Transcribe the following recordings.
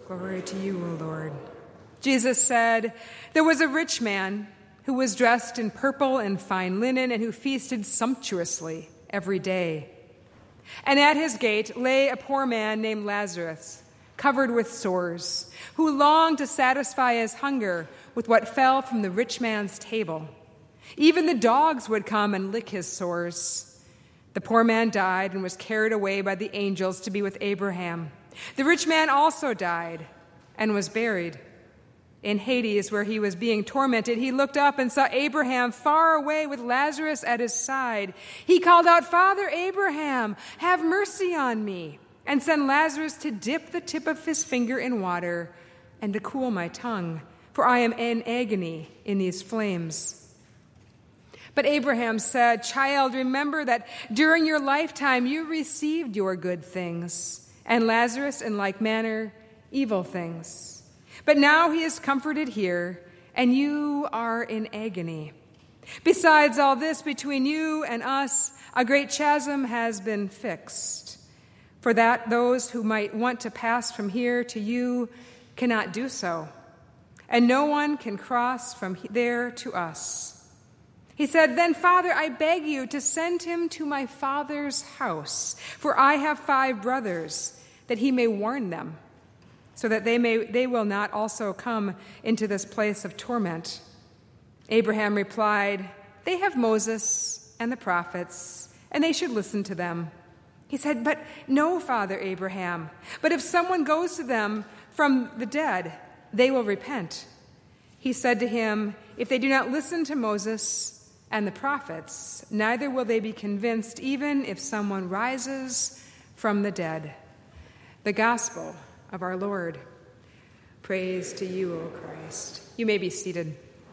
Glory to you, O Lord. Jesus said, "There was a rich man who was dressed in purple and fine linen and who feasted sumptuously every day. And at his gate lay a poor man named Lazarus, covered with sores, who longed to satisfy his hunger with what fell from the rich man's table. Even the dogs would come and lick his sores. The poor man died and was carried away by the angels to be with Abraham. The rich man also died and was buried. In Hades, where he was being tormented, he looked up and saw Abraham far away with Lazarus at his side. He called out, 'Father Abraham, have mercy on me, and send Lazarus to dip the tip of his finger in water and to cool my tongue, for I am in agony in these flames.' But Abraham said, 'Child, remember that during your lifetime you received your good things, and Lazarus in like manner evil things. But now he is comforted here, and you are in agony. Besides all this, between you and us, a great chasm has been fixed, for that those who might want to pass from here to you cannot do so, and no one can cross from there to us.' He said, 'Then, Father, I beg you to send him to my father's house, for I have 5 brothers, that he may warn them, so that they will not also come into this place of torment.' Abraham replied, 'They have Moses and the prophets, and they should listen to them.' He said, 'But no, Father Abraham, but if someone goes to them from the dead, they will repent.' He said to him, 'If they do not listen to Moses and the prophets, neither will they be convinced, even if someone rises from the dead.'" The gospel of our Lord. Praise to you, O Christ. You may be seated.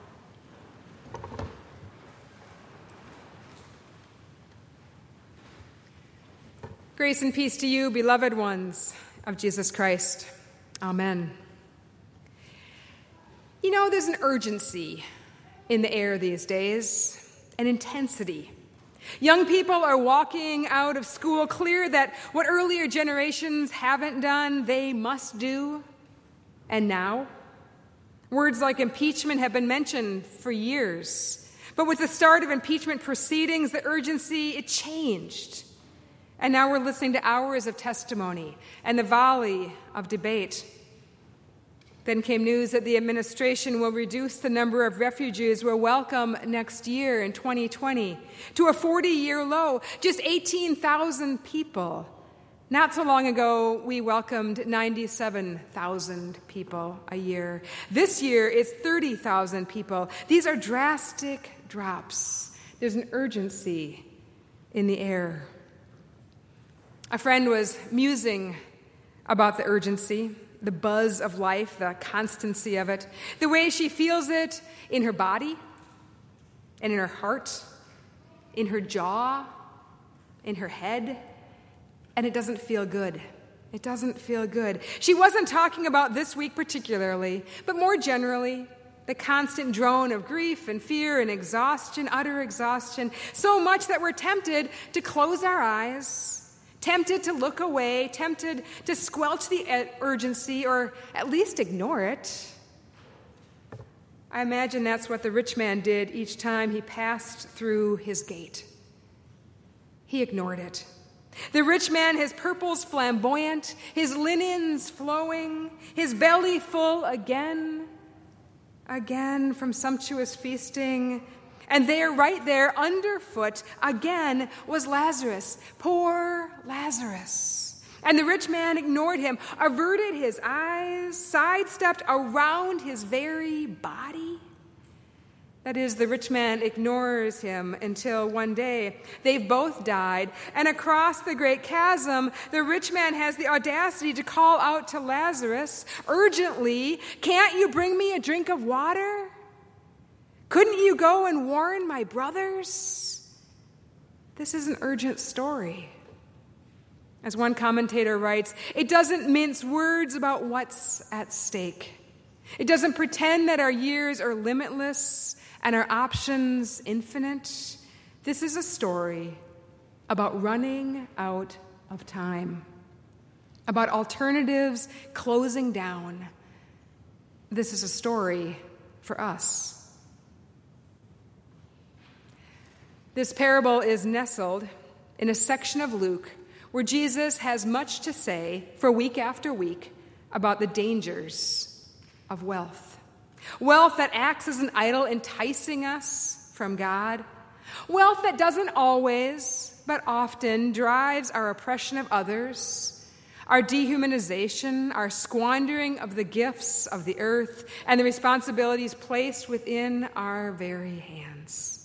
Grace and peace to you, beloved ones of Jesus Christ. Amen. You know, there's an urgency in the air these days, an intensity. Young people are walking out of school clear that what earlier generations haven't done, they must do. And now, words like impeachment have been mentioned for years. But with the start of impeachment proceedings, the urgency, it changed. And now we're listening to hours of testimony and the volley of debate. Then came news that the administration will reduce the number of refugees we'll welcome next year in 2020 to a 40-year low, just 18,000 people. Not so long ago, we welcomed 97,000 people a year. This year, it's 30,000 people. These are drastic drops. There's an urgency in the air. A friend was musing about the urgency, the buzz of life, the constancy of it, the way she feels it in her body and in her heart, in her jaw, in her head, and it doesn't feel good. It doesn't feel good. She wasn't talking about this week particularly, but more generally, the constant drone of grief and fear and exhaustion, utter exhaustion, so much that we're tempted to close our eyes, tempted to look away, tempted to squelch the urgency or at least ignore it. I imagine that's what the rich man did each time he passed through his gate. He ignored it. The rich man, his purples flamboyant, his linens flowing, his belly full again from sumptuous feasting. And there, right there, underfoot, again, was Lazarus, poor Lazarus. And the rich man ignored him, averted his eyes, sidestepped around his very body. That is, the rich man ignores him until one day they've both died. And across the great chasm, the rich man has the audacity to call out to Lazarus urgently, "Can't you bring me a drink of water? Couldn't you go and warn my brothers?" This is an urgent story. As one commentator writes, it doesn't mince words about what's at stake. It doesn't pretend that our years are limitless and our options infinite. This is a story about running out of time. about alternatives closing down. This is a story for us. This parable is nestled in a section of Luke where Jesus has much to say for week after week about the dangers of wealth. Wealth that acts as an idol enticing us from God. Wealth that doesn't always, but often drives our oppression of others, our dehumanization, our squandering of the gifts of the earth, and the responsibilities placed within our very hands.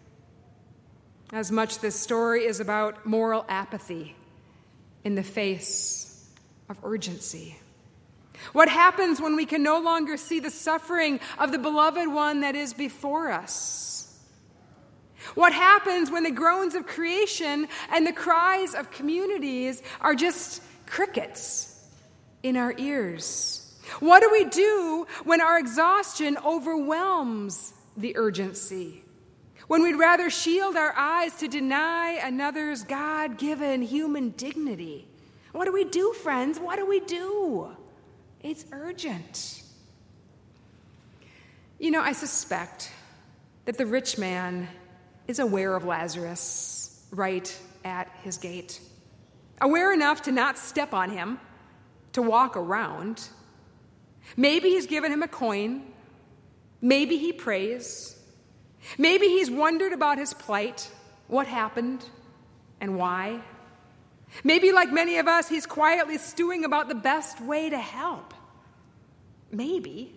As much this story is about moral apathy in the face of urgency. What happens when we can no longer see the suffering of the beloved one that is before us? What happens when the groans of creation and the cries of communities are just crickets in our ears? What do we do when our exhaustion overwhelms the urgency? When we'd rather shield our eyes to deny another's God-given human dignity? What do we do, friends? What do we do? It's urgent. You know, I suspect that the rich man is aware of Lazarus right at his gate. Aware enough to not step on him, to walk around. Maybe he's given him a coin. Maybe he prays. Maybe he's wondered about his plight, what happened, and why. Maybe, like many of us, he's quietly stewing about the best way to help. Maybe.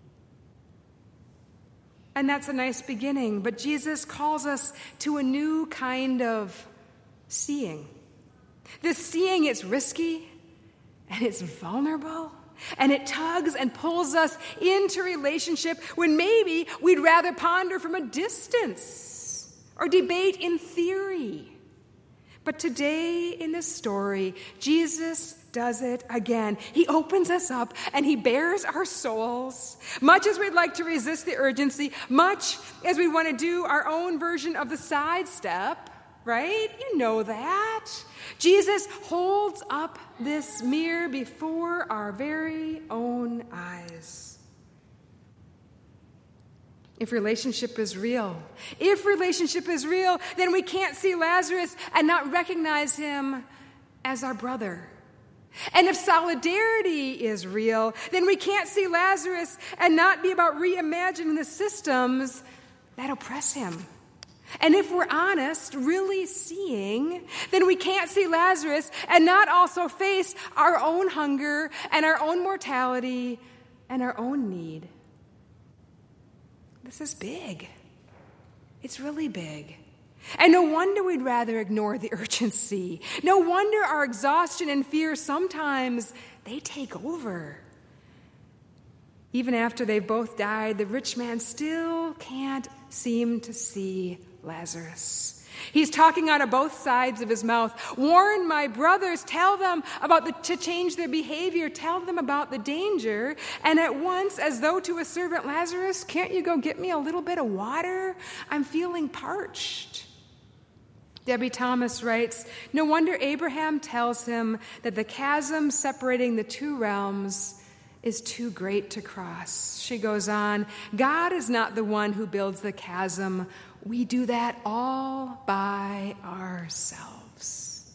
And that's a nice beginning, but Jesus calls us to a new kind of seeing. This seeing, it's risky, and it's vulnerable, and it tugs and pulls us into relationship when maybe we'd rather ponder from a distance or debate in theory. But today in this story, Jesus does it again. He opens us up and he bears our souls. Much as we'd like to resist the urgency, much as we want to do our own version of the sidestep, right? You know that. Jesus holds up this mirror before our very own eyes. If relationship is real, then we can't see Lazarus and not recognize him as our brother. And if solidarity is real, then we can't see Lazarus and not be about reimagining the systems that oppress him. And if we're honest, really seeing, then we can't see Lazarus and not also face our own hunger and our own mortality and our own need. This is big. It's really big. And no wonder we'd rather ignore the urgency. No wonder our exhaustion and fear sometimes they take over. Even after they've both died, the rich man still can't seem to see Lazarus. He's talking out of both sides of his mouth. Warn my brothers, tell them to change their behavior, tell them about the danger. And at once, as though to a servant, Lazarus, can't you go get me a little bit of water? I'm feeling parched. Debbie Thomas writes, no wonder Abraham tells him that the chasm separating the two realms is too great to cross. She goes on, God is not the one who builds the chasm. We do that all by ourselves.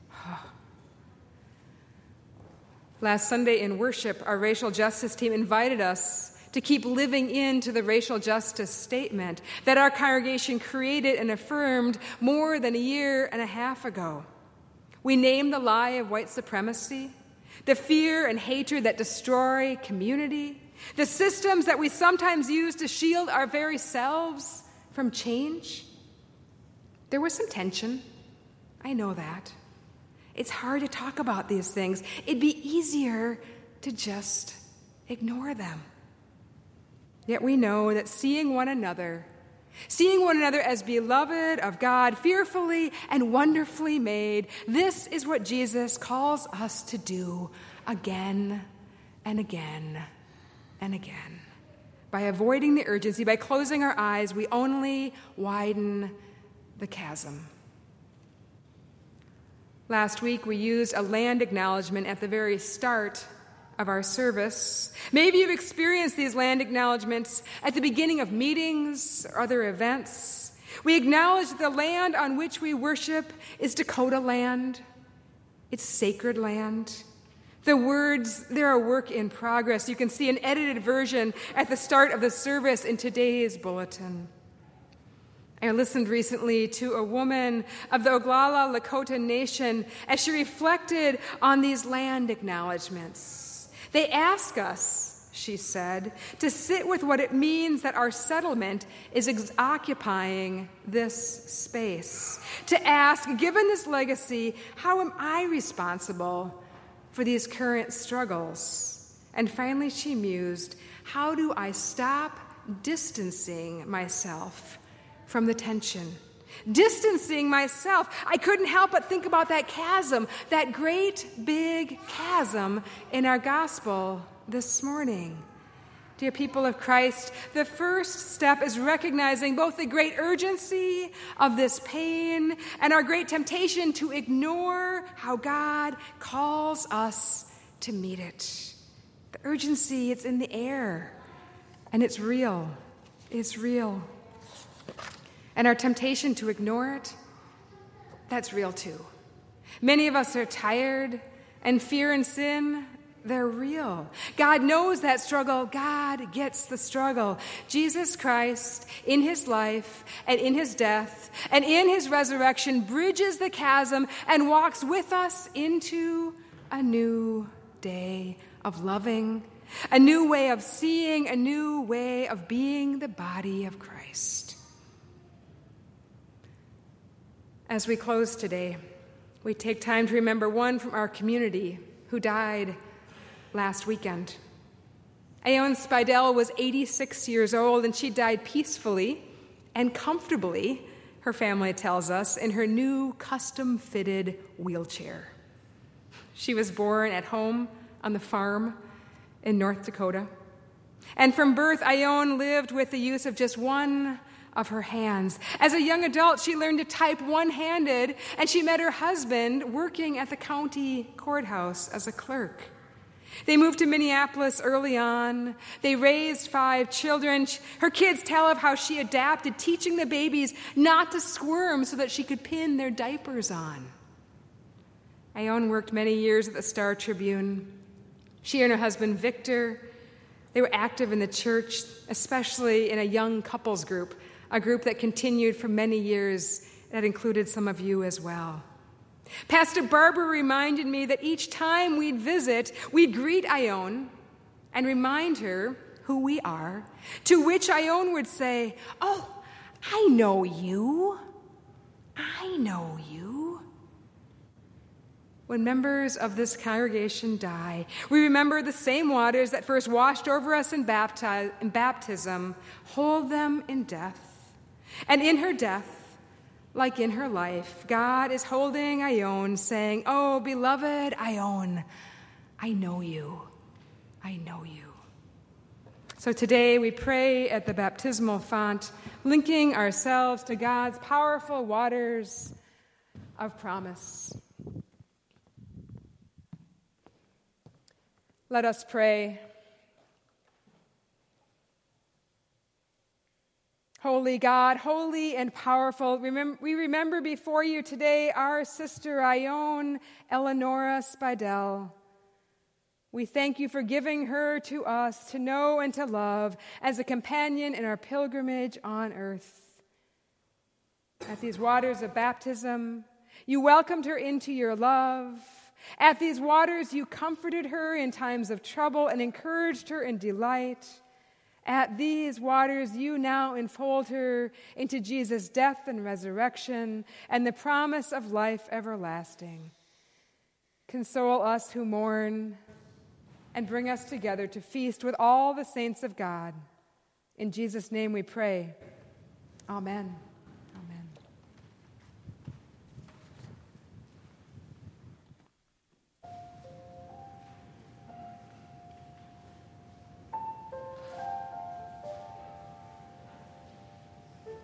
Last Sunday in worship, our racial justice team invited us to keep living into the racial justice statement that our congregation created and affirmed more than a year and a half ago. We named the lie of white supremacy, the fear and hatred that destroy community, the systems that we sometimes use to shield our very selves from change. There was some tension. I know that. It's hard to talk about these things. It'd be easier to just ignore them. Yet we know that seeing one another as beloved of God, fearfully and wonderfully made, this is what Jesus calls us to do again and again and again. By avoiding the urgency, by closing our eyes, we only widen the chasm. Last week, we used a land acknowledgement at the very start of our service. Maybe you've experienced these land acknowledgements at the beginning of meetings or other events. We acknowledge the land on which we worship is Dakota land. It's sacred land. The words, they're a work in progress. You can see an edited version at the start of the service in today's bulletin. I listened recently to a woman of the Oglala Lakota Nation as she reflected on these land acknowledgments. They ask us, she said, to sit with what it means that our settlement is occupying this space. To ask, given this legacy, how am I responsible for these current struggles? And finally, she mused, how do I stop distancing myself from the tension? Distancing myself. I couldn't help but think about that chasm, that great big chasm in our gospel this morning. Dear people of Christ, the first step is recognizing both the great urgency of this pain and our great temptation to ignore how God calls us to meet it. The urgency, it's in the air, and it's real. It's real. And our temptation to ignore it, that's real too. Many of us are tired, and fear and sin, they're real. God knows that struggle. God gets the struggle. Jesus Christ, in his life and in his death and in his resurrection, bridges the chasm and walks with us into a new day of loving, a new way of seeing, a new way of being the body of Christ. As we close today, we take time to remember one from our community who died last weekend. Ayon Spidell was 86 years old, and she died peacefully and comfortably, her family tells us, in her new custom-fitted wheelchair. She was born at home on the farm in North Dakota. And from birth, Ayon lived with the use of just one of her hands. As a young adult, she learned to type one-handed, and she met her husband working at the county courthouse as a clerk. They moved to Minneapolis early on. They raised 5 children. Her kids tell of how she adapted, teaching the babies not to squirm so that she could pin their diapers on. Ayon worked many years at the Star Tribune. She and her husband, Victor, they were active in the church, especially in a young couples group, a group that continued for many years that included some of you as well. Pastor Barbara reminded me that each time we'd visit, we'd greet Ayon and remind her who we are, to which Ayon would say, "Oh, I know you. I know you." When members of this congregation die, we remember the same waters that first washed over us in baptism hold them in death. And in her death, like in her life, God is holding Ayon, saying, "Oh, beloved Ayon, I know you. I know you." So today we pray at the baptismal font, linking ourselves to God's powerful waters of promise. Let us pray. Holy God, holy and powerful, we remember before you today our sister Ayon Eleonora Spidell. We thank you for giving her to us to know and to love as a companion in our pilgrimage on earth. At these waters of baptism, you welcomed her into your love. At these waters, you comforted her in times of trouble and encouraged her in delight. At these waters, you now enfold her into Jesus' death and resurrection and the promise of life everlasting. Console us who mourn and bring us together to feast with all the saints of God. In Jesus' name we pray. Amen.